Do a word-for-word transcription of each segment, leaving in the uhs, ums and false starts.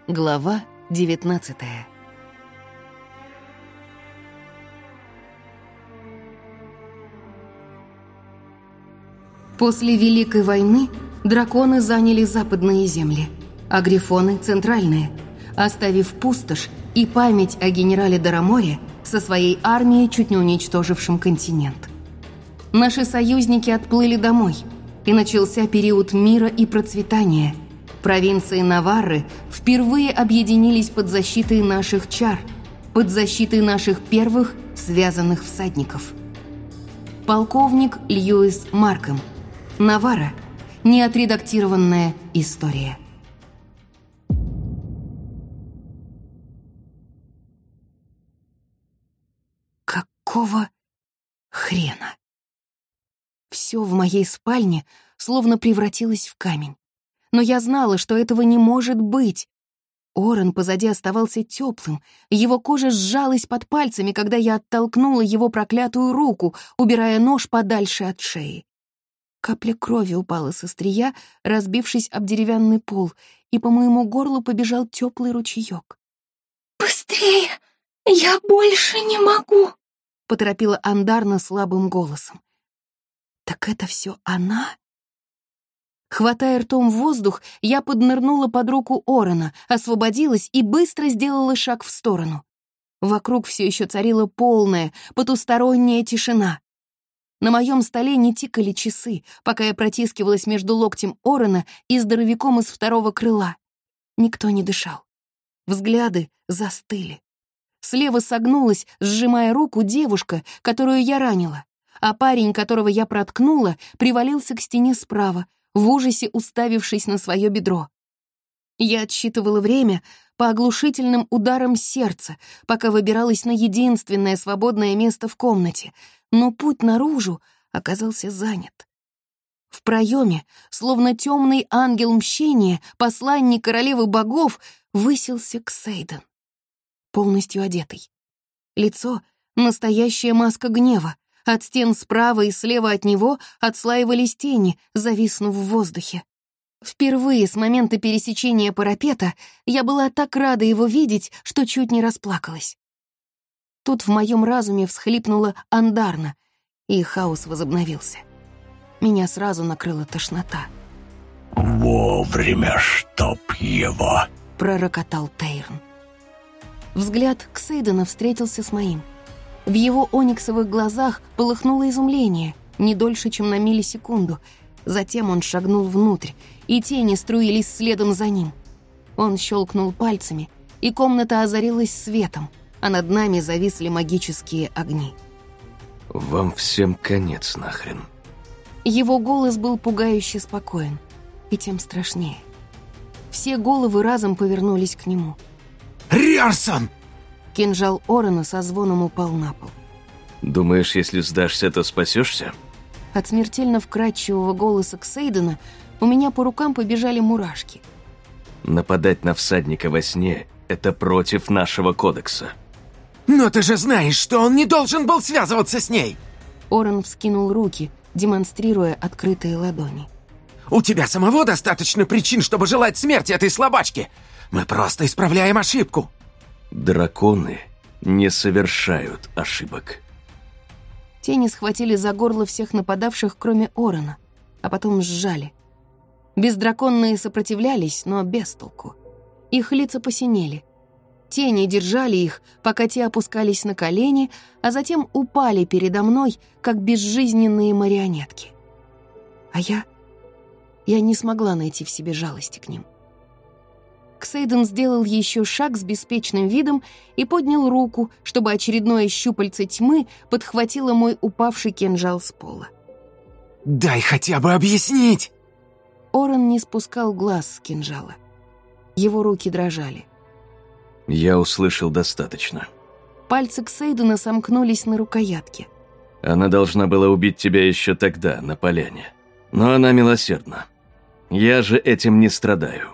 Глава девятнадцатая. После Великой войны драконы заняли западные земли, а грифоны – центральные, оставив пустошь и память о генерале Дараморе со своей армией, чуть не уничтожившим континент. Наши союзники отплыли домой, и начался период мира и процветания. Провинции Наварры впервые объединились под защитой наших чар, под защитой наших первых связанных всадников. Полковник Льюис Маркхэм. Наварра. Неотредактированная история. Какого хрена? Все в моей спальне словно превратилось в камень. Но я знала, что этого не может быть. Орен позади оставался теплым, его кожа сжалась под пальцами, когда я оттолкнула его проклятую руку, убирая нож подальше от шеи. Капля крови упала со острия, разбившись об деревянный пол, и по моему горлу побежал теплый ручеек. «Быстрее! Я больше не могу!» — поторопила Андарна слабым голосом. «Так это все она?» Хватая ртом воздух, я поднырнула под руку Орена, освободилась и быстро сделала шаг в сторону. Вокруг все еще царила полная, потусторонняя тишина. На моем столе не тикали часы, пока я протискивалась между локтем Орена и здоровяком из второго крыла. Никто не дышал. Взгляды застыли. Слева согнулась, сжимая руку, девушка, которую я ранила, а парень, которого я проткнула, привалился к стене справа, в ужасе уставившись на свое бедро. Я отсчитывала время по оглушительным ударам сердца, пока выбиралась на единственное свободное место в комнате, но путь наружу оказался занят. В проеме, словно темный ангел мщения, посланник королевы богов, высился Ксейден, полностью одетый. Лицо — настоящая маска гнева. От стен справа и слева от него отслаивались тени, зависнув в воздухе. Впервые с момента пересечения парапета я была так рада его видеть, что чуть не расплакалась. Тут в моем разуме всхлипнула Андарна, и хаос возобновился. Меня сразу накрыла тошнота. «Вовремя, чтоб его!» — пророкотал Тейрн. Взгляд Ксейдена встретился с моим. В его ониксовых глазах полыхнуло изумление, не дольше, чем на миллисекунду. Затем он шагнул внутрь, и тени струились следом за ним. Он щелкнул пальцами, и комната озарилась светом, а над нами зависли магические огни. «Вам всем конец нахрен». Его голос был пугающе спокоен, и тем страшнее. Все головы разом повернулись к нему. «Риарсон!» Кинжал Орена со звоном упал на пол. «Думаешь, если сдашься, то спасешься?» От смертельно вкрадчивого голоса Ксейдена у меня по рукам побежали мурашки. «Нападать на всадника во сне — это против нашего кодекса». «Но ты же знаешь, что он не должен был связываться с ней!» Орен вскинул руки, демонстрируя открытые ладони. «У тебя самого достаточно причин, чтобы желать смерти этой слабачки! Мы просто исправляем ошибку!» «Драконы не совершают ошибок». Тени схватили за горло всех нападавших, кроме Орена, а потом сжали. Бездраконные сопротивлялись, но без толку. Их лица посинели. Тени держали их, пока те опускались на колени, а затем упали передо мной, как безжизненные марионетки. А я... я не смогла найти в себе жалости к ним. Ксейден сделал еще шаг с беспечным видом и поднял руку, чтобы очередное щупальце тьмы подхватило мой упавший кинжал с пола. «Дай хотя бы объяснить!» Орен не спускал глаз с кинжала. Его руки дрожали. «Я услышал достаточно». Пальцы Ксейдена сомкнулись на рукоятке. «Она должна была убить тебя еще тогда, на поляне. Но она милосердна. Я же этим не страдаю».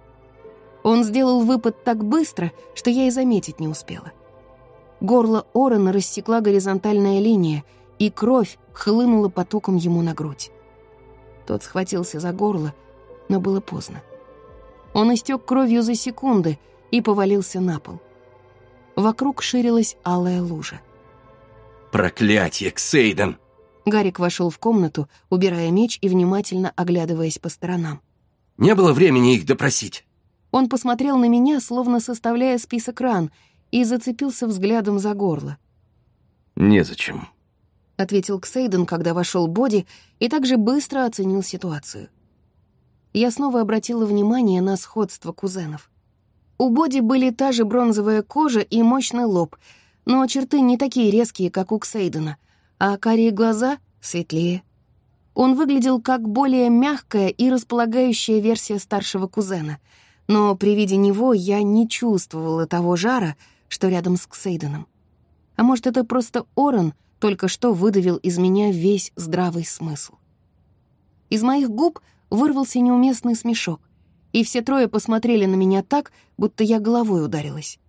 Он сделал выпад так быстро, что я и заметить не успела. Горло Орена рассекла горизонтальная линия, и кровь хлынула потоком ему на грудь. Тот схватился за горло, но было поздно. Он истек кровью за секунды и повалился на пол. Вокруг ширилась алая лужа. «Проклятье, Ксейден!» Гарик вошел в комнату, убирая меч и внимательно оглядываясь по сторонам. «Не было времени их допросить». Он посмотрел на меня, словно составляя список ран, и зацепился взглядом за горло. «Незачем», — ответил Ксейден, когда вошел Боди, и также быстро оценил ситуацию. Я снова обратила внимание на сходство кузенов. У Боди были та же бронзовая кожа и мощный лоб, но черты не такие резкие, как у Ксейдена, а карие глаза светлее. Он выглядел как более мягкая и располагающая версия старшего кузена, но при виде него я не чувствовала того жара, что рядом с Ксейденом. А может, это просто Орен только что выдавил из меня весь здравый смысл. Из моих губ вырвался неуместный смешок, и все трое посмотрели на меня так, будто я головой ударилась.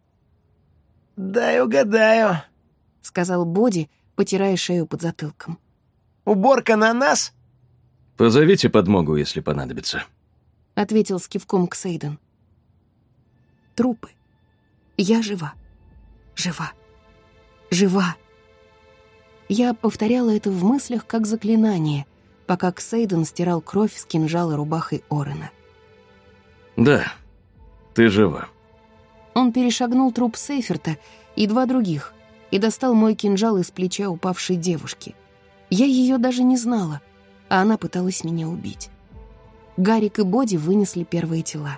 «Дай угадаю», — сказал Боди, потирая шею под затылком. «Уборка на нас?» «Позовите подмогу, если понадобится», — ответил с кивком Ксейден. Трупы. Я жива. Жива. Жива. Я повторяла это в мыслях как заклинание, пока Ксейден стирал кровь с кинжала рубахой Орена. «Да, ты жива». Он перешагнул труп Сейферта и два других и достал мой кинжал из плеча упавшей девушки. Я ее даже не знала, а она пыталась меня убить. Гарик и Боди вынесли первые тела.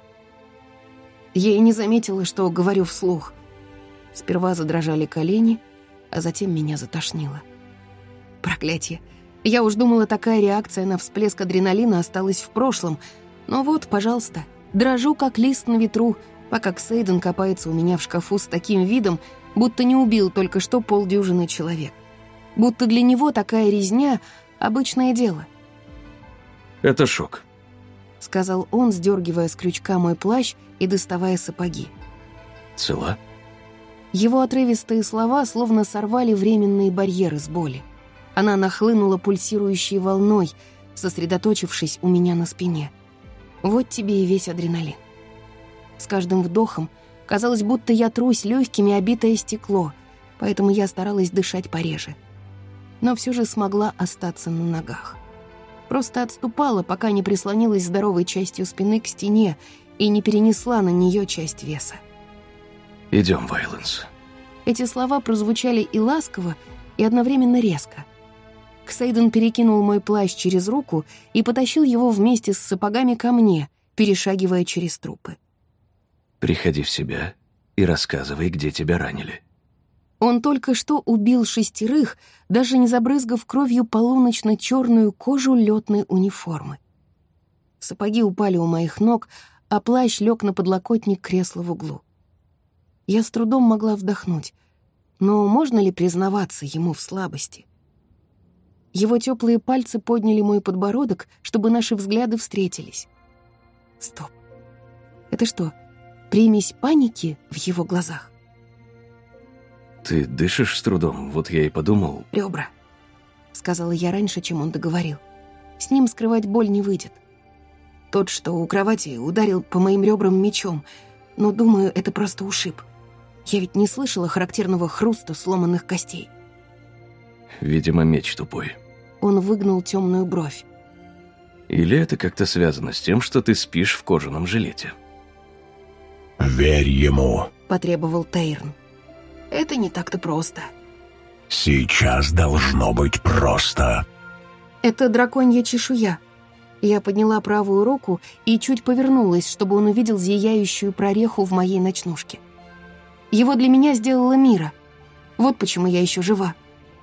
Я и не заметила, что говорю вслух. Сперва задрожали колени, а затем меня затошнило. Проклятие. Я уж думала, такая реакция на всплеск адреналина осталась в прошлом. Но вот, пожалуйста, дрожу, как лист на ветру, пока Ксейден копается у меня в шкафу с таким видом, будто не убил только что полдюжины человек. Будто для него такая резня — обычное дело. «Это шок», — сказал он, сдергивая с крючка мой плащ и доставая сапоги. «Цела?» Его отрывистые слова словно сорвали временные барьеры с боли. Она нахлынула пульсирующей волной, сосредоточившись у меня на спине. Вот тебе и весь адреналин. С каждым вдохом казалось, будто я трусь легкими обитое стекло, поэтому я старалась дышать пореже. Но все же смогла остаться на ногах. Просто отступала, пока не прислонилась здоровой частью спины к стене и не перенесла на нее часть веса. «Идем, Вайленс». Эти слова прозвучали и ласково, и одновременно резко. Ксейден перекинул мой плащ через руку и потащил его вместе с сапогами ко мне, перешагивая через трупы. «Приходи в себя и рассказывай, где тебя ранили». Он только что убил шестерых, даже не забрызгав кровью полуночно-черную кожу летной униформы. Сапоги упали у моих ног, а плащ лег на подлокотник кресла в углу. Я с трудом могла вдохнуть, но можно ли признаваться ему в слабости? Его теплые пальцы подняли мой подбородок, чтобы наши взгляды встретились. Стоп. Это что, примесь паники в его глазах? «Ты дышишь с трудом, вот я и подумал...» «Ребра», — сказала я раньше, чем он договорил. «С ним скрывать боль не выйдет. Тот, что у кровати, ударил по моим ребрам мечом, но, думаю, это просто ушиб. Я ведь не слышала характерного хруста сломанных костей». «Видимо, меч тупой». Он выгнул темную бровь. «Или это как-то связано с тем, что ты спишь в кожаном жилете?» «Верь ему», — потребовал Тейрн. «Это не так-то просто». «Сейчас должно быть просто». «Это драконья чешуя». Я подняла правую руку и чуть повернулась, чтобы он увидел зияющую прореху в моей ночнушке. Его для меня сделала Мира. Вот почему я еще жива.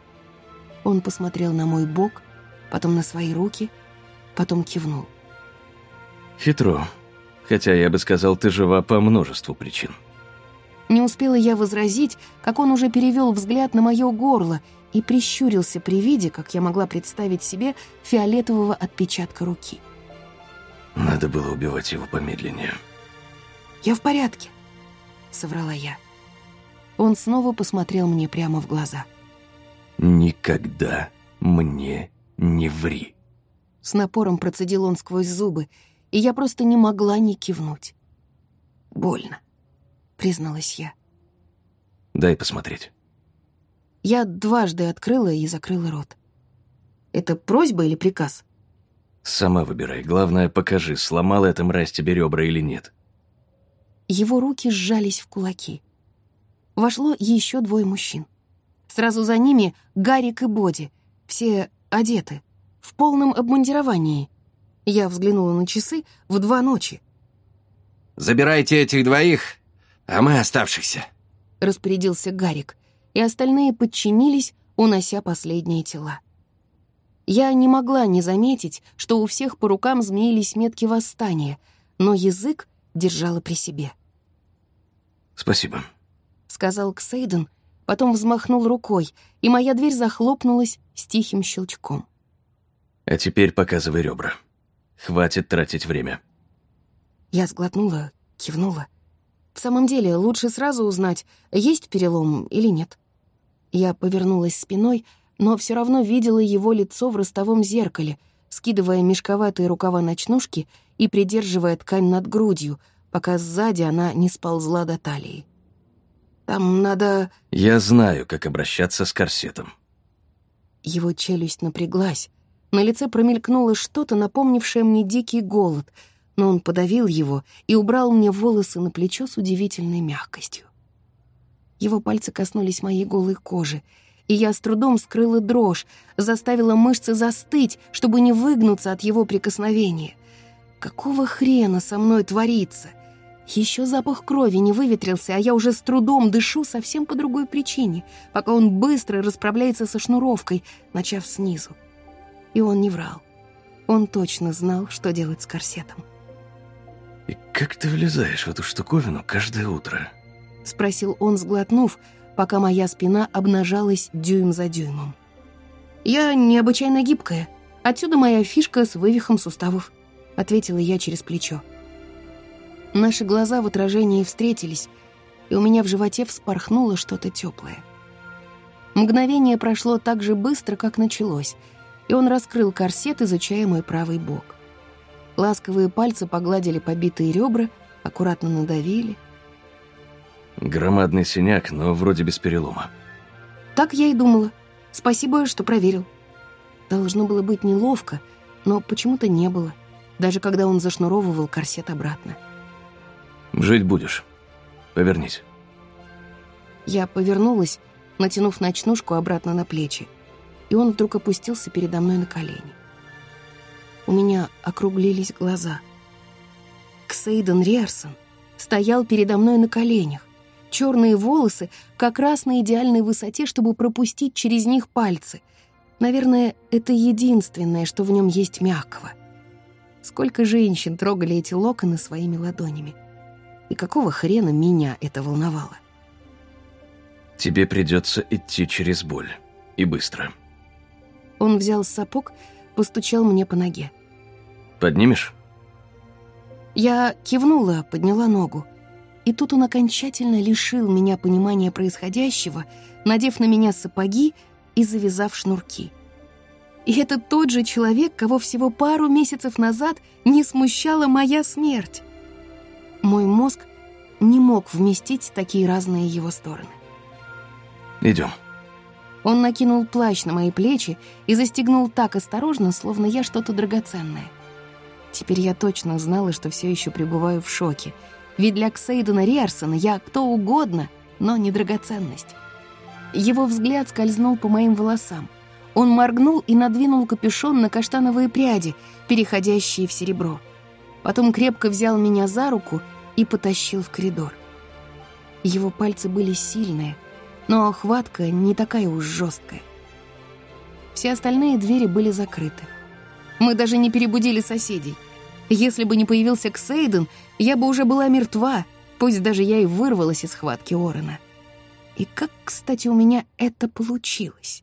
Он посмотрел на мой бок, потом на свои руки, потом кивнул. «Хитро. Хотя я бы сказал, ты жива по множеству причин». Не успела я возразить, как он уже перевел взгляд на мое горло и прищурился при виде, как я могла представить себе, фиолетового отпечатка руки. «Надо было убивать его помедленнее». «Я в порядке», — соврала я. Он снова посмотрел мне прямо в глаза. «Никогда мне не ври». С напором процедил он сквозь зубы, и я просто не могла не кивнуть. больно», — призналась я. Дай посмотреть. Я дважды открыла и закрыла рот. Это просьба или приказ? Сама выбирай. Главное, покажи, сломала эта мразь тебе ребра или нет. Его руки сжались в кулаки. Вошло еще двое мужчин. Сразу за ними Гарик и Боди. Все одеты, в полном обмундировании. Я взглянула на часы в два ночи. «Забирайте этих двоих, а мы оставшихся», — распорядился Гарик, и остальные подчинились, унося последние тела. Я не могла не заметить, что у всех по рукам змеились метки восстания, но язык держала при себе. «Спасибо», — сказал Ксейден, потом взмахнул рукой, и моя дверь захлопнулась с тихим щелчком. «А теперь показывай ребра. Хватит тратить время». Я сглотнула, кивнула. В самом деле, лучше сразу узнать, есть перелом или нет. Я повернулась спиной, но все равно видела его лицо в ростовом зеркале, скидывая мешковатые рукава ночнушки и придерживая ткань над грудью, пока сзади она не сползла до талии. «Там надо...» «Я знаю, как обращаться с корсетом». Его челюсть напряглась. На лице промелькнуло что-то, напомнившее мне дикий голод, но он подавил его и убрал мне волосы на плечо с удивительной мягкостью. Его пальцы коснулись моей голой кожи, и я с трудом скрыла дрожь, заставила мышцы застыть, чтобы не выгнуться от его прикосновения. Какого хрена со мной творится? Еще запах крови не выветрился, а я уже с трудом дышу совсем по другой причине, пока он быстро расправляется со шнуровкой, начав снизу. И он не врал. Он точно знал, что делать с корсетом. «И как ты влезаешь в эту штуковину каждое утро?» — спросил он, сглотнув, пока моя спина обнажалась дюйм за дюймом. «Я необычайно гибкая. Отсюда моя фишка с вывихом суставов», — ответила я через плечо. Наши глаза в отражении встретились, и у меня в животе вспорхнуло что-то теплое. Мгновение прошло так же быстро, как началось, и он раскрыл корсет, изучая мой правый бок. Ласковые пальцы погладили побитые ребра, аккуратно надавили. Громадный синяк, но вроде без перелома. Так я и думала. Спасибо, что проверил. Должно было быть неловко, но почему-то не было, даже когда он зашнуровывал корсет обратно. Жить будешь. Повернись. Я повернулась, натянув ночнушку обратно на плечи, и он вдруг опустился передо мной на колени. У меня округлились глаза. Ксейден Риарсон стоял передо мной на коленях, черные волосы как раз на идеальной высоте, чтобы пропустить через них пальцы. Наверное, это единственное, что в нем есть мягкого. Сколько женщин трогали эти локоны своими ладонями. И какого хрена меня это волновало? Тебе придется идти через боль. И быстро. Он взял сапог, постучал мне по ноге. Поднимешь? Я кивнула, подняла ногу. И тут он окончательно лишил меня понимания происходящего, надев на меня сапоги и завязав шнурки. И это тот же человек, кого всего пару месяцев назад не смущала моя смерть. Мой мозг не мог вместить такие разные его стороны. Идем. Он накинул плащ на мои плечи и застегнул так осторожно, словно я что-то драгоценное. Теперь я точно знала, что все еще пребываю в шоке, ведь для Ксейдена Риарсона я кто угодно, но не драгоценность. Его взгляд скользнул по моим волосам. Он моргнул и надвинул капюшон на каштановые пряди, переходящие в серебро. Потом крепко взял меня за руку и потащил в коридор. Его пальцы были сильные, но хватка не такая уж жесткая. Все остальные двери были закрыты. Мы даже не перебудили соседей. Если бы не появился Ксейден, я бы уже была мертва, пусть даже я и вырвалась из схватки Орена. И как, кстати, у меня это получилось?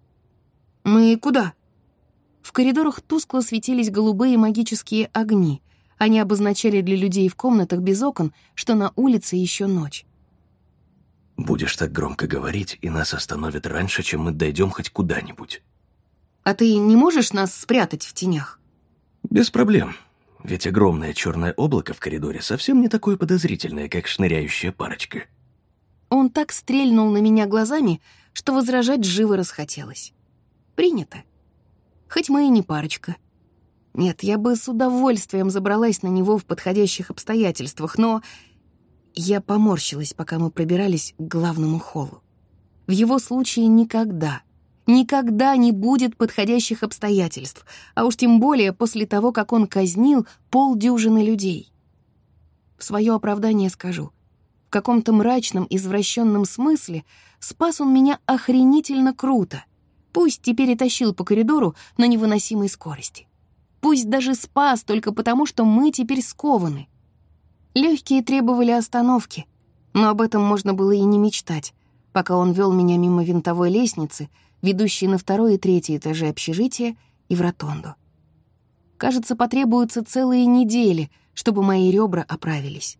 «Мы куда?» В коридорах тускло светились голубые магические огни. Они обозначали для людей в комнатах без окон, что на улице еще ночь. Будешь так громко говорить, и нас остановят раньше, чем мы дойдем хоть куда-нибудь. «А ты не можешь нас спрятать в тенях?» Без проблем. Ведь огромное черное облако в коридоре совсем не такое подозрительное, как шныряющая парочка. Он так стрельнул на меня глазами, что возражать живо расхотелось. Принято. Хоть мы и не парочка. Нет, я бы с удовольствием забралась на него в подходящих обстоятельствах, но... Я поморщилась, пока мы пробирались к главному холлу. В его случае никогда, никогда не будет подходящих обстоятельств, а уж тем более после того, как он казнил полдюжины людей. В свое оправдание скажу. В каком-то мрачном, извращенном смысле спас он меня охренительно круто. Пусть теперь и тащил по коридору на невыносимой скорости. Пусть даже спас только потому, что мы теперь скованы. Легкие требовали остановки, но об этом можно было и не мечтать, пока он вел меня мимо винтовой лестницы, ведущей на второй и третий этажи общежития, и в ротонду. Кажется, потребуются целые недели, чтобы мои ребра оправились.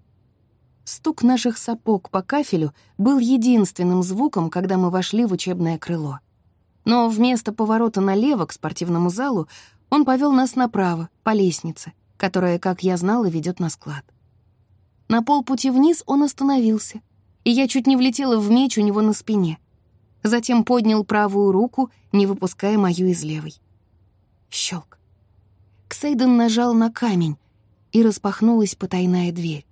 Стук наших сапог по кафелю был единственным звуком, когда мы вошли в учебное крыло. Но вместо поворота налево к спортивному залу он повел нас направо, по лестнице, которая, как я знала, ведет на склад. На полпути вниз он остановился, и я чуть не влетела в меч у него на спине. Затем поднял правую руку, не выпуская мою из левой. Щелк. Ксейден нажал на камень, и распахнулась потайная дверь.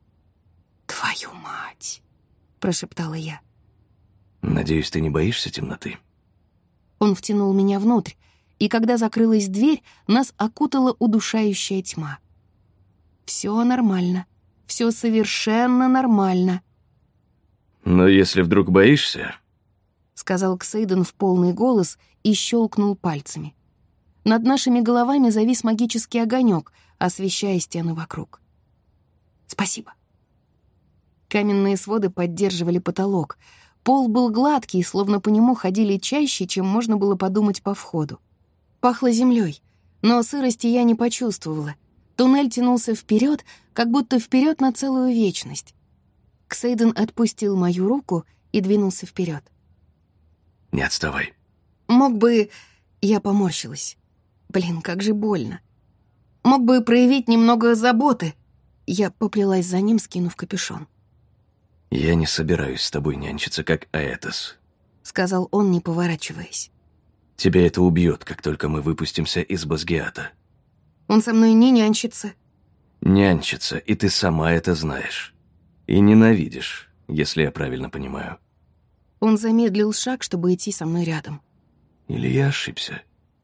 «Твою мать!» — прошептала я. «Надеюсь, ты не боишься темноты?» Он втянул меня внутрь, и когда закрылась дверь, нас окутала удушающая тьма. Все нормально. Все совершенно нормально. «Но если вдруг боишься...» — сказал Ксейден в полный голос и щелкнул пальцами. Над нашими головами завис магический огонек, освещая стены вокруг. «Спасибо». Каменные своды поддерживали потолок. Пол был гладкий, словно по нему ходили чаще, чем можно было подумать по входу. Пахло землей, но сырости я не почувствовала. Туннель тянулся вперед, как будто вперед на целую вечность. Ксейден отпустил мою руку и двинулся вперед. «Не отставай». Мог бы... Я поморщилась. Блин, как же больно. Мог бы проявить немного заботы. Я поплелась за ним, скинув капюшон. «Я не собираюсь с тобой нянчиться, как Аэтос», — сказал он, не поворачиваясь. «Тебя это убьет, как только мы выпустимся из Базгиата». Он со мной не нянчится. Нянчится, и ты сама это знаешь. И ненавидишь, если я правильно понимаю. Он замедлил шаг, чтобы идти со мной рядом. Или я ошибся?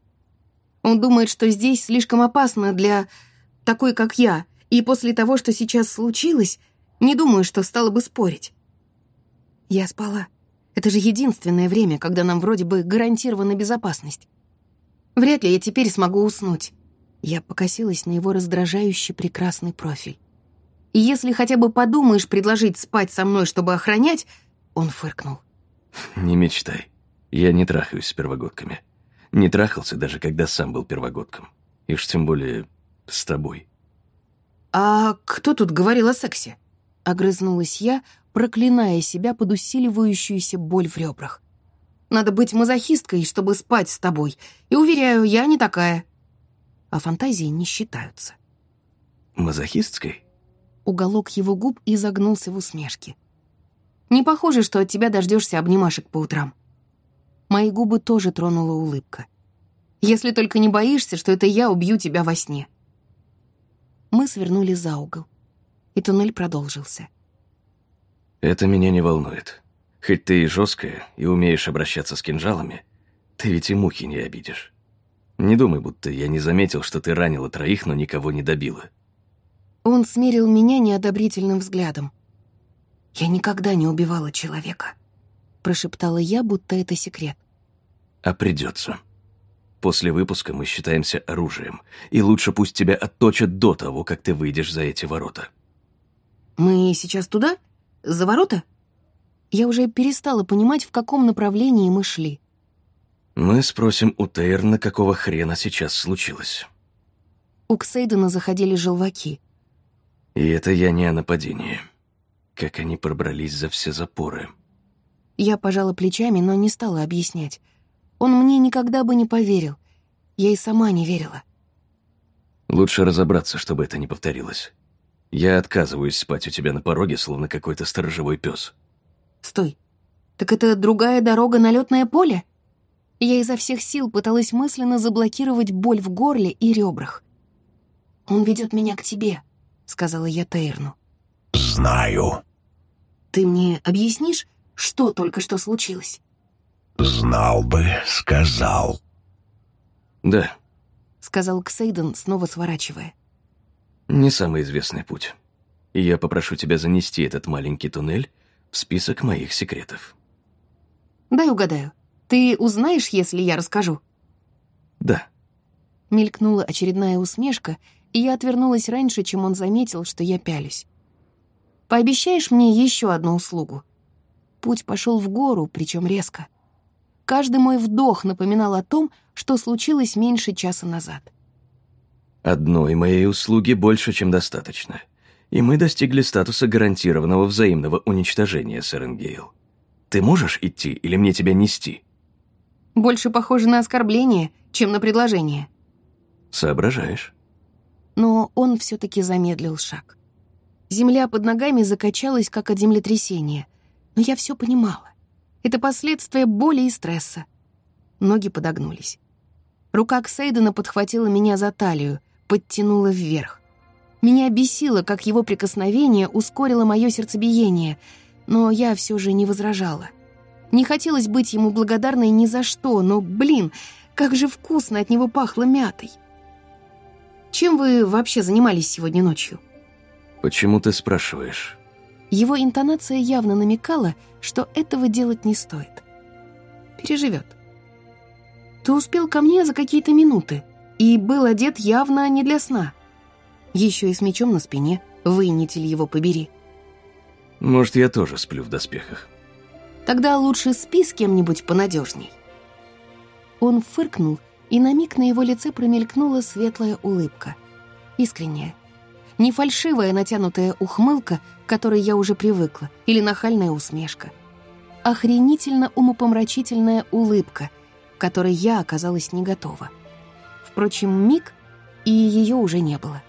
Он думает, что здесь слишком опасно для такой, как я, и после того, что сейчас случилось, не думаю, что стала бы спорить. Я спала. Это же единственное время, когда нам вроде бы гарантирована безопасность. Вряд ли я теперь смогу уснуть. Я покосилась на его раздражающий прекрасный профиль. И если хотя бы подумаешь предложить спать со мной, чтобы охранять, он фыркнул. Не мечтай. Я не трахаюсь с первогодками. Не трахался, даже когда сам был первогодком. И уж тем более с тобой. «А кто тут говорил о сексе?» — огрызнулась я, проклиная себя под усиливающуюся боль в ребрах. «Надо быть мазохисткой, чтобы спать с тобой. И, уверяю, я не такая». А фантазии не считаются. Мазохистской? Уголок его губ изогнулся в усмешке. Не похоже, что от тебя дождешься обнимашек по утрам. Мои губы тоже тронула улыбка. Если только не боишься, что это я убью тебя во сне. Мы свернули за угол, и туннель продолжился. Это меня не волнует. Хоть ты и жесткая, и умеешь обращаться с кинжалами, ты ведь и мухи не обидишь. Не думай, будто я не заметил, что ты ранила троих, но никого не добила. Он смерил меня неодобрительным взглядом. «Я никогда не убивала человека», — прошептала я, будто это секрет. А придется. После выпуска мы считаемся оружием, и лучше пусть тебя отточат до того, как ты выйдешь за эти ворота. «Мы сейчас туда? За ворота?» Я уже перестала понимать, в каком направлении мы шли. Мы спросим у Тейрна, какого хрена сейчас случилось. У Ксейдена заходили желваки. И это я не о нападении. Как они пробрались за все запоры. Я пожала плечами, но не стала объяснять. Он мне никогда бы не поверил. Я и сама не верила. Лучше разобраться, чтобы это не повторилось. Я отказываюсь спать у тебя на пороге, словно какой-то сторожевой пес. Стой. Так это другая дорога на лётное поле? Я изо всех сил пыталась мысленно заблокировать боль в горле и ребрах. «Он ведет меня к тебе», — сказала я Тейрну. Знаю. «Ты мне объяснишь, что только что случилось?» Знал бы, сказал. Да, — сказал Ксейден, снова сворачивая. не самый известный путь. И я попрошу тебя занести этот маленький туннель в список моих секретов. «Дай угадаю. Ты узнаешь, если я расскажу?» Да. Мелькнула очередная усмешка, и я отвернулась раньше, чем он заметил, что я пялюсь. «Пообещаешь мне еще одну услугу?» Путь пошел в гору, причем резко. Каждый мой вдох напоминал о том, что случилось меньше часа назад. Одной моей услуги больше, чем достаточно. И мы достигли статуса гарантированного взаимного уничтожения, Серенгейл. Ты можешь идти или мне тебя нести? Больше похоже на оскорбление, чем на предложение. Соображаешь. Но он все-таки замедлил шаг. Земля под ногами закачалась, как от землетрясения. Но я все понимала. Это последствия боли и стресса. Ноги подогнулись. Рука Ксейдена подхватила меня за талию, подтянула вверх. Меня бесило, как его прикосновение ускорило мое сердцебиение, но я все же не возражала. Не хотелось быть ему благодарной ни за что, но, блин, как же вкусно от него пахло мятой. «Чем вы вообще занимались сегодня ночью?» Почему ты спрашиваешь? Его интонация явно намекала, что этого делать не стоит. Переживет. Ты успел ко мне за какие-то минуты и был одет явно не для сна. Еще и с мечом на спине, вынетель его побери. Может, я тоже сплю в доспехах. Тогда лучше спи с кем-нибудь понадежней. Он фыркнул, и на миг на его лице промелькнула светлая улыбка. Искренняя. Не фальшивая натянутая ухмылка, к которой я уже привыкла, или нахальная усмешка. Охренительно умопомрачительная улыбка, к которой я оказалась не готова. Впрочем, миг, и ее уже не было.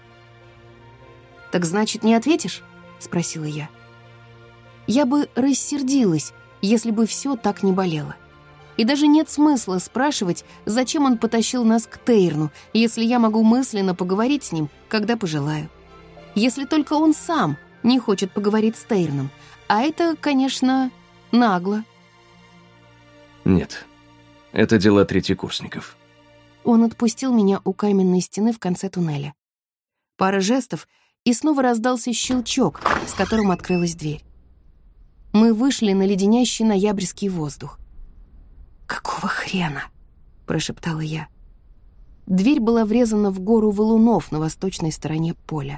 «Так значит, не ответишь?» — спросила я. Я бы рассердилась, если бы все так не болело. И даже нет смысла спрашивать, зачем он потащил нас к Тейрну, если я могу мысленно поговорить с ним, когда пожелаю. Если только он сам не хочет поговорить с Тейрном. А это, конечно, нагло. Нет, это дела третьекурсников. Он отпустил меня у каменной стены в конце туннеля. Пара жестов, и снова раздался щелчок, с которым открылась дверь. Мы вышли на леденящий ноябрьский воздух. «Какого хрена?» — прошептала я. Дверь была врезана в гору валунов на восточной стороне поля.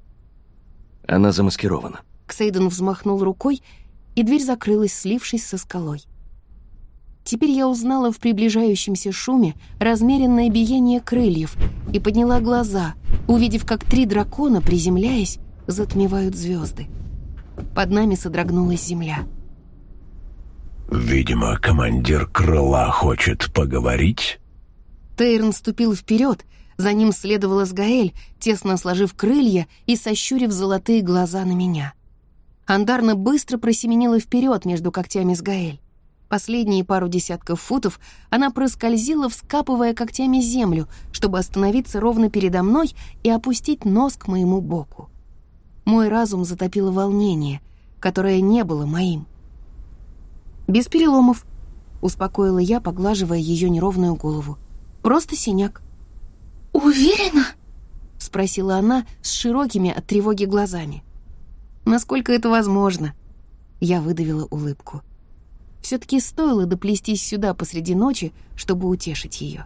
Она замаскирована. Ксейден взмахнул рукой, и дверь закрылась, слившись со скалой. Теперь я узнала в приближающемся шуме размеренное биение крыльев и подняла глаза, увидев, как три дракона, приземляясь, затмевают звезды. Под нами содрогнулась земля. Видимо, командир крыла хочет поговорить. Тейрн ступил вперед, за ним следовала Сгаэль, тесно сложив крылья и сощурив золотые глаза на меня. Андарна быстро просеменила вперед между когтями Сгаэль. Последние пару десятков футов она проскользила, вскапывая когтями землю, чтобы остановиться ровно передо мной и опустить нос к моему боку. Мой разум затопило волнение, которое не было моим. «Без переломов», — успокоила я, поглаживая ее неровную голову. «Просто синяк». «Уверена?» — спросила она с широкими от тревоги глазами. «Насколько это возможно?» Я выдавила улыбку. Все-таки стоило доплестись сюда посреди ночи, чтобы утешить ее.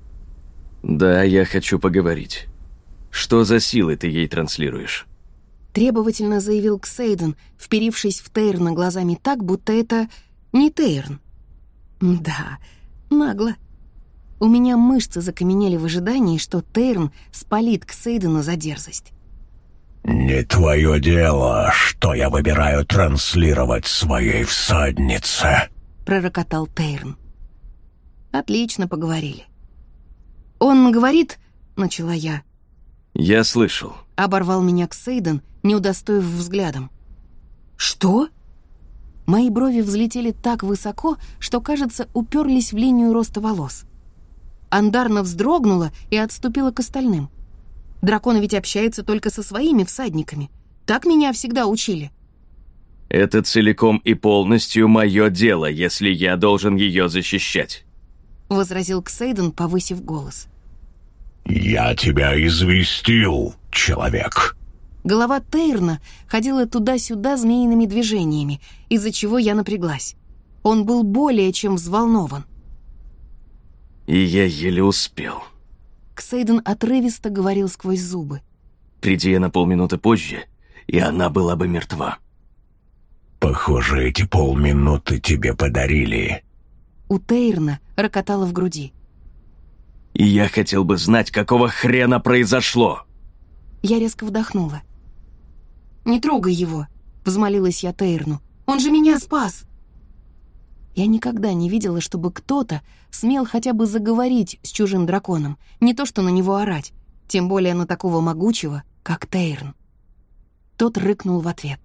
Да, я хочу поговорить. Что за силы ты ей транслируешь? Требовательно заявил Ксейден, вперившись в Тейрна глазами так, будто это не Тейрн. Да, нагло. У меня мышцы закаменели в ожидании, что Тейрн спалит Ксейдена за дерзость. «Не твое дело, что я выбираю транслировать своей всаднице», — пророкотал Тейрн. «Отлично поговорили». «Он говорит, — начала я, Я слышал. Оборвал меня Ксейден, не удостоив взглядом. Что? Мои брови взлетели так высоко, что, кажется, уперлись в линию роста волос. Андарна вздрогнула и отступила к остальным. Дракон ведь общается только со своими всадниками. Так меня всегда учили. Это целиком и полностью мое дело, если я должен ее защищать. Возразил Ксейден, повысив голос. Я тебя известил, человек. Голова Тейрна ходила туда-сюда змеиными движениями, из-за чего я напряглась. Он был более чем взволнован. И я еле успел. Ксейден отрывисто говорил сквозь зубы. Приди я на полминуты позже, и она была бы мертва. Похоже, эти полминуты тебе подарили. У Тейрна рокотало в груди. И я хотел бы знать, какого хрена произошло. Я резко вдохнула. «Не трогай его», — взмолилась я Тейрну. «Он же меня спас!» Я никогда не видела, чтобы кто-то смел хотя бы заговорить с чужим драконом, не то что на него орать, тем более на такого могучего, как Тейрн. Тот рыкнул в ответ.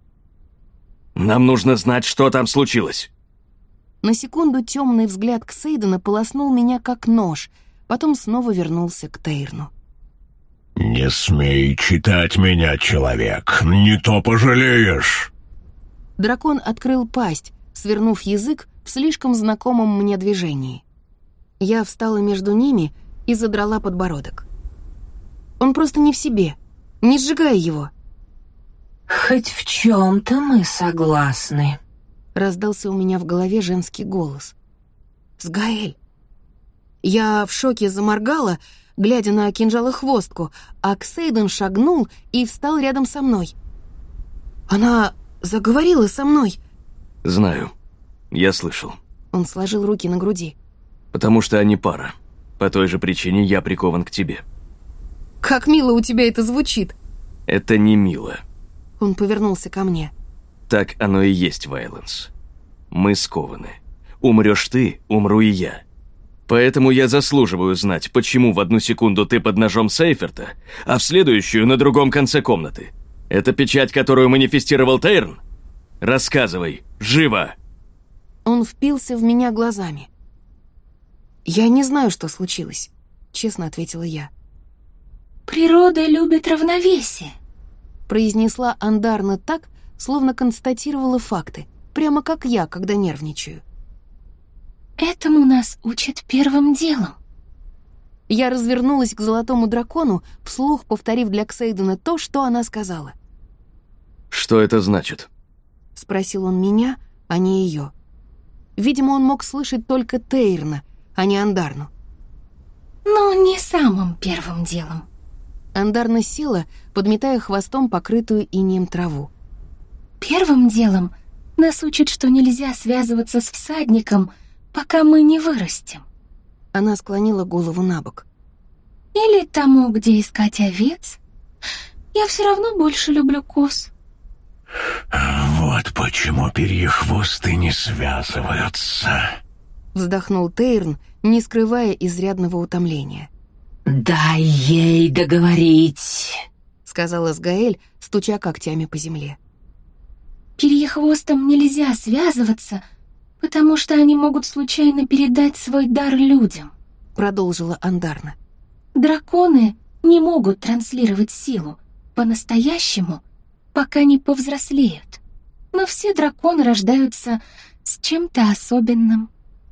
«Нам нужно знать, что там случилось!» На секунду темный взгляд Ксейдена полоснул меня как нож, потом снова вернулся к Тейрну. «Не смей читать меня, человек, не то пожалеешь!» Дракон открыл пасть, свернув язык в слишком знакомом мне движении. Я встала между ними и задрала подбородок. «Он просто не в себе. Не сжигай его!» «Хоть в чем-то мы согласны», — раздался у меня в голове женский голос. «Сгаэль!» Я в шоке заморгала, глядя на кинжалохвостку, а Ксейден шагнул и встал рядом со мной. «Она заговорила со мной!» «Знаю. Я слышал». Он сложил руки на груди. «Потому что они пара. По той же причине я прикован к тебе». «Как мило у тебя это звучит!» «Это не мило». Он повернулся ко мне. «Так оно и есть, Вайланс. Мы скованы. Умрешь ты, умру и я. Поэтому я заслуживаю знать, почему в одну секунду ты под ножом Сейферта, а в следующую на другом конце комнаты. Это печать, которую манифестировал Тейрн? Рассказывай, живо!» Он впился в меня глазами. «Я не знаю, что случилось», — честно ответила я. «Природа любит равновесие», — произнесла Андарна так, словно констатировала факты, прямо как я, когда нервничаю. «Этому нас учат первым делом». Я развернулась к золотому дракону, вслух повторив для Ксейдена то, что она сказала. «Что это значит?» — спросил он меня, а не ее. Видимо, он мог слышать только Тейрна, а не Андарну. «Но не самым первым делом». Андарна села, подметая хвостом покрытую инеем траву. «Первым делом нас учат, что нельзя связываться с всадником, пока мы не вырастем». Она склонила голову набок. «Или тому, где искать овец. Я все равно больше люблю коз». «Вот почему перьехвосты не связываются», — вздохнул Тейрн, не скрывая изрядного утомления. «Дай ей договорить», — сказала Сгаэль, стуча когтями по земле. «Перьехвостам нельзя связываться, потому что они могут случайно передать свой дар людям», — продолжила Андарна. «Драконы не могут транслировать силу по-настоящему, пока не повзрослеют. Но все драконы рождаются с чем-то особенным».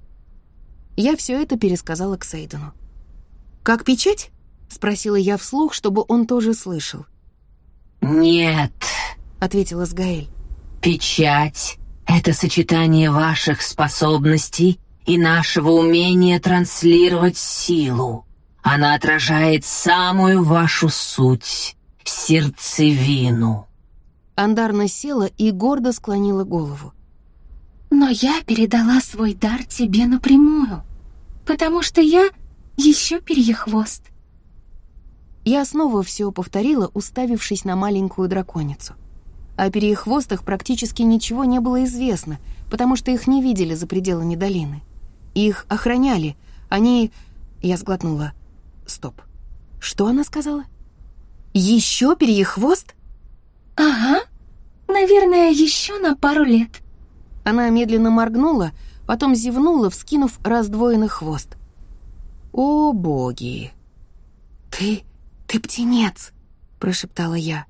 Я все это пересказала Ксейдену. «Как печать?» — спросила я вслух, чтобы он тоже слышал. «Нет», — ответила Сгаэль. «Печать — это сочетание ваших способностей и нашего умения транслировать силу. Она отражает самую вашу суть, сердцевину». Андарна села и гордо склонила голову. «Но я передала свой дар тебе напрямую, потому что я еще перьехвост». Я снова все повторила, уставившись на маленькую драконицу. О перьехвостах практически ничего не было известно, потому что их не видели за пределами долины. Их охраняли. Они... Я сглотнула. Стоп. Что она сказала? Еще перьехвост? Ага, наверное, еще на пару лет. Она медленно моргнула, потом зевнула, вскинув раздвоенный хвост. «О, боги!» «Ты... ты птенец!» — прошептала я.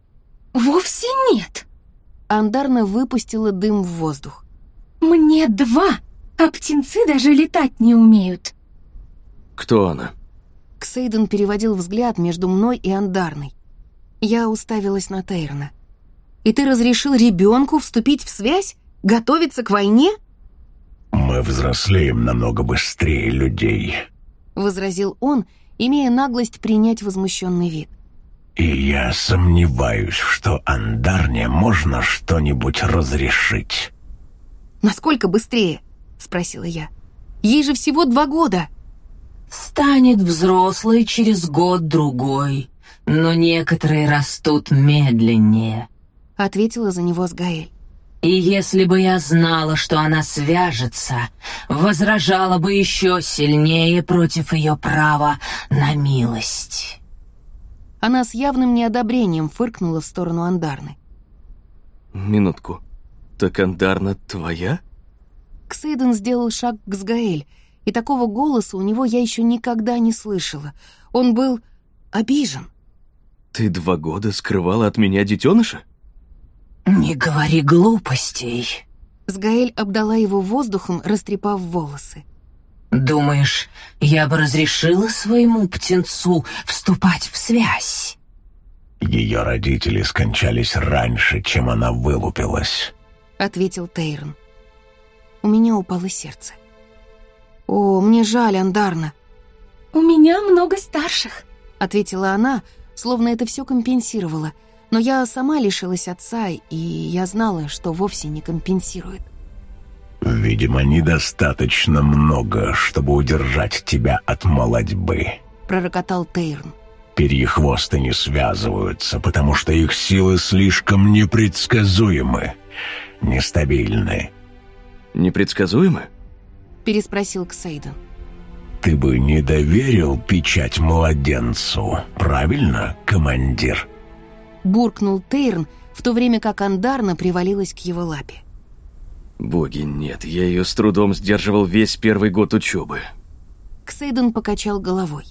Вовсе нет. Андарна выпустила дым в воздух. Мне два, а птенцы даже летать не умеют. Кто она? Ксейден переводил взгляд между мной и Андарной. Я уставилась на Тейрна. «И ты разрешил ребенку вступить в связь? Готовиться к войне?» «Мы взрослеем намного быстрее людей», — возразил он, имея наглость принять возмущенный вид. «И я сомневаюсь, что Андарне можно что-нибудь разрешить». «Насколько быстрее?» — спросила я. «Ей же всего два года». «Станет взрослой через год-другой, но некоторые растут медленнее», — ответила за него Сгаэль. «И если бы я знала, что она свяжется, возражала бы еще сильнее против ее права на милость». Она с явным неодобрением фыркнула в сторону Андарны. Минутку. Так Андарна твоя? Ксейден сделал шаг к Сгаэль, и такого голоса у него я еще никогда не слышала. Он был обижен. Ты два года скрывала от меня детеныша? «Не говори глупостей». Сгаэль обдала его воздухом, растрепав волосы. «Думаешь, я бы разрешила своему птенцу вступать в связь?» «Ее родители скончались раньше, чем она вылупилась», — ответил Тейрн. У меня упало сердце. «О, мне жаль, Андарна». «У меня много старших», — ответила она, словно это все компенсировало. Но я сама лишилась отца, и я знала, что вовсе не компенсирует. «Видимо, недостаточно много, чтобы удержать тебя от молодьбы», — пророкотал Тейрн. «Перьехвосты не связываются, потому что их силы слишком непредсказуемы, нестабильны». «Непредсказуемы?» — переспросил Ксейден. «Ты бы не доверил печать младенцу, правильно, командир?» Буркнул Тейрн, в то время как Андарна привалилась к его лапе. Боги, нет, я ее с трудом сдерживал весь первый год учебы. Ксейден покачал головой.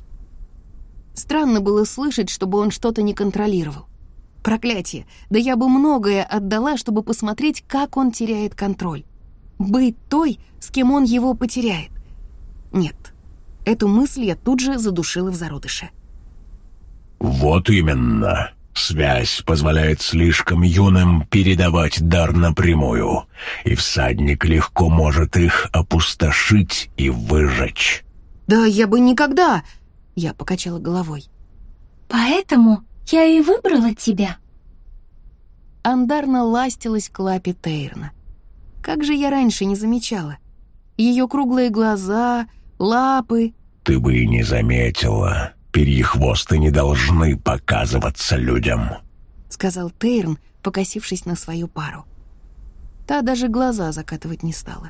Странно было слышать, чтобы он что-то не контролировал. Проклятие, да я бы многое отдала, чтобы посмотреть, как он теряет контроль. Быть той, с кем он его потеряет. Нет, эту мысль я тут же задушила в зародыше. «Вот именно. Связь позволяет слишком юным передавать дар напрямую, и всадник легко может их опустошить и выжечь». «Да я бы никогда...» — я покачала головой. «Поэтому я и выбрала тебя». Андарна ластилась к лапе Тейрна. Как же я раньше не замечала? Ее круглые глаза, лапы... «Ты бы и не заметила. Перьехвосты не должны показываться людям», — сказал Тейрн, покосившись на свою пару. Та даже глаза закатывать не стала.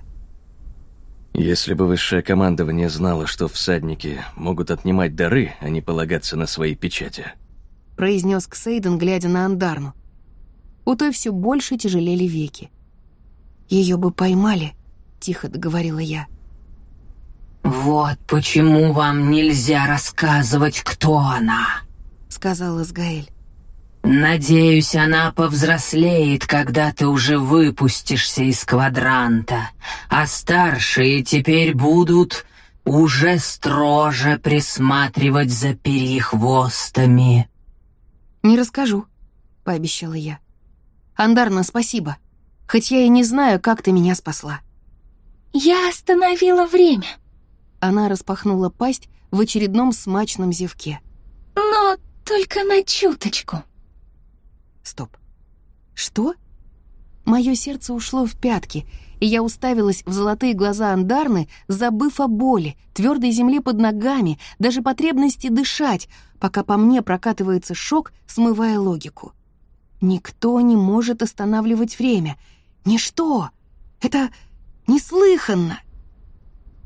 Если бы высшее командование знало, что всадники могут отнимать дары, а не полагаться на свои печати, — произнес Ксейден, глядя на Андарну. У той все больше тяжелели веки. «Ее бы поймали», — тихо договорила я. «Вот почему вам нельзя рассказывать, кто она», — сказала Сгаэль. «Надеюсь, она повзрослеет, когда ты уже выпустишься из квадранта, а старшие теперь будут уже строже присматривать за перьехвостами». «Не расскажу», — пообещала я. «Андарна, спасибо, хоть я и не знаю, как ты меня спасла». «Я остановила время». Она распахнула пасть в очередном смачном зевке. «Но только на чуточку». Стоп. Что? Мое сердце ушло в пятки, и я уставилась в золотые глаза Андарны, забыв о боли, твердой земле под ногами, даже потребности дышать, пока по мне прокатывается шок, смывая логику. Никто не может останавливать время. Ничто. Это неслыханно.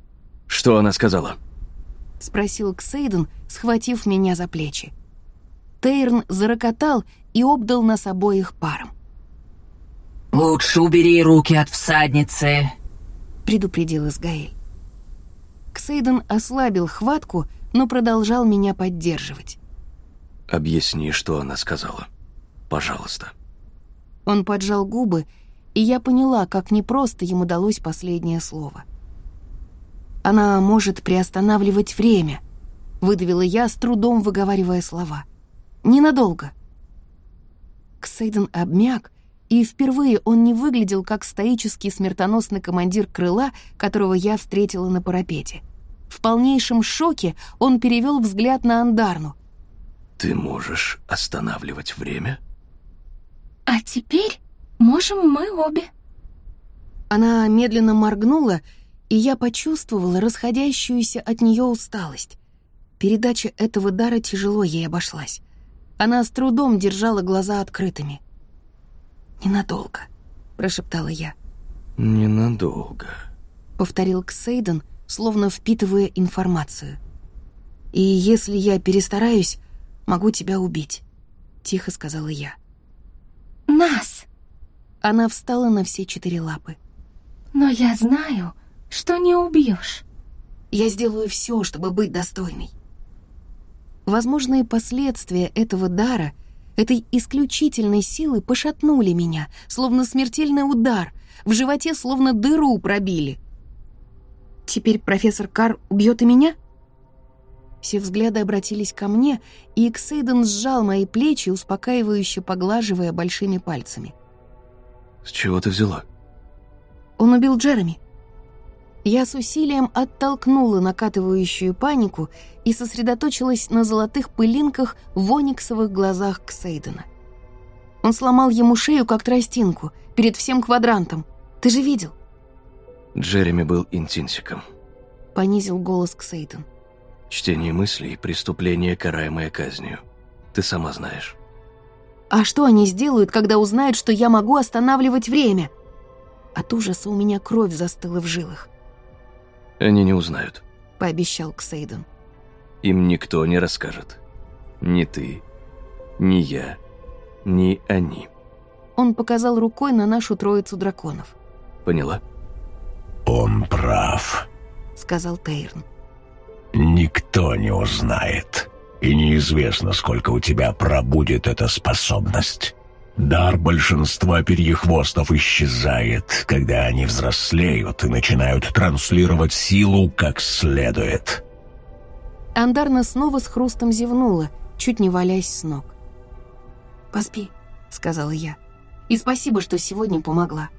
«Что она сказала?» — спросил Ксейден, схватив меня за плечи. Тейрн зарокотал и обдал нас обоих паром. «Лучше убери руки от всадницы», — предупредил Изгаэль. Ксейден ослабил хватку, но продолжал меня поддерживать. «Объясни, что она сказала. Пожалуйста». Он поджал губы, и я поняла, как непросто ему далось последнее слово. «Она может приостанавливать время», — выдавила я, с трудом выговаривая слова. «Ненадолго». Ксейден обмяк, и впервые он не выглядел как стоический смертоносный командир крыла, которого я встретила на парапете. В полнейшем шоке он перевел взгляд на Андарну. «Ты можешь останавливать время?» «А теперь можем мы обе». Она медленно моргнула, и я почувствовала расходящуюся от нее усталость. Передача этого дара тяжело ей обошлась. Она с трудом держала глаза открытыми. «Ненадолго», — прошептала я. «Ненадолго», — повторил Ксейден, словно впитывая информацию. «И если я перестараюсь, могу тебя убить», — тихо сказала я. «Нас!» Она встала на все четыре лапы. «Но я знаю, что не убьешь. Я сделаю все, чтобы быть достойной». Возможные последствия этого дара, этой исключительной силы пошатнули меня, словно смертельный удар, в животе словно дыру пробили. «Теперь профессор Карр убьет и меня?» Все взгляды обратились ко мне, и Ксейден сжал мои плечи, успокаивающе поглаживая большими пальцами. «С чего ты взяла?» «Он убил Джереми». Я с усилием оттолкнула накатывающую панику и сосредоточилась на золотых пылинках в ониксовых глазах Ксейдена. Он сломал ему шею, как тростинку, перед всем квадрантом. Ты же видел? Джереми был интинсиком. Понизил голос Ксейден. Чтение мыслей — преступление, караемое казнью. Ты сама знаешь. А что они сделают, когда узнают, что я могу останавливать время? От ужаса у меня кровь застыла в жилах. Они не узнают, — пообещал Ксейден. Им никто не расскажет. Ни ты, ни я, ни они. Он показал рукой на нашу троицу драконов. Поняла? Он прав, — сказал Тейрн. Никто не узнает. И неизвестно, сколько у тебя пробудет эта способность. Дар большинства перьехвостов исчезает, когда они взрослеют и начинают транслировать силу как следует. Андарна снова с хрустом зевнула, чуть не валясь с ног. «Поспи», — сказала я. «И спасибо, что сегодня помогла».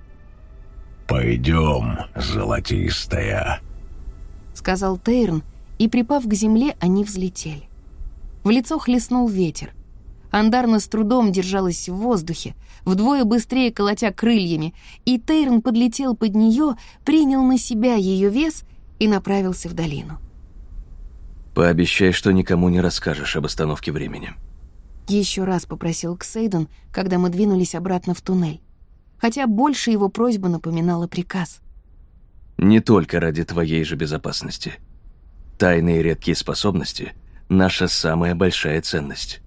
«Пойдем, золотистая», — сказал Тейрн, и, припав к земле, они взлетели. В лицо хлестнул ветер. Андарна с трудом держалась в воздухе, вдвое быстрее колотя крыльями, и Тейрн подлетел под нее, принял на себя ее вес и направился в долину. «Пообещай, что никому не расскажешь об остановке времени». Еще раз попросил Ксейден, когда мы двинулись обратно в туннель, хотя больше его просьба напоминала приказ. «Не только ради твоей же безопасности. Тайные редкие способности — наша самая большая ценность».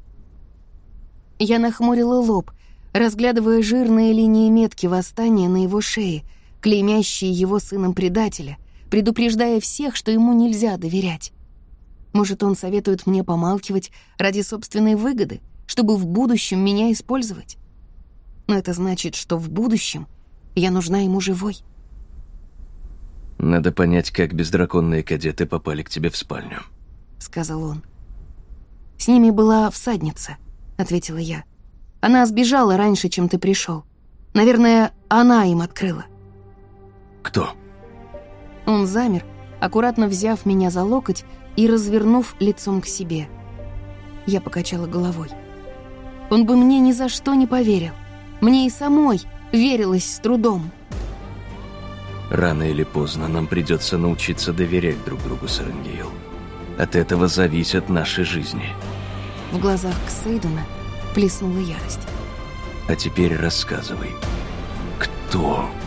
Я нахмурила лоб, разглядывая жирные линии метки восстания на его шее, клеймящие его сыном предателя, предупреждая всех, что ему нельзя доверять. Может, он советует мне помалкивать ради собственной выгоды, чтобы в будущем меня использовать? Но это значит, что в будущем я нужна ему живой. «Надо понять, как бездраконные кадеты попали к тебе в спальню», — сказал он. «С ними была всадница», — ответила я. «Она сбежала раньше, чем ты пришел. Наверное, она им открыла». «Кто?» Он замер, аккуратно взяв меня за локоть и развернув лицом к себе. Я покачала головой. Он бы мне ни за что не поверил. Мне и самой верилось с трудом. «Рано или поздно нам придется научиться доверять друг другу, Саренгейл. От этого зависят наши жизни». В глазах Ксейдена плеснула ярость. «А теперь рассказывай, кто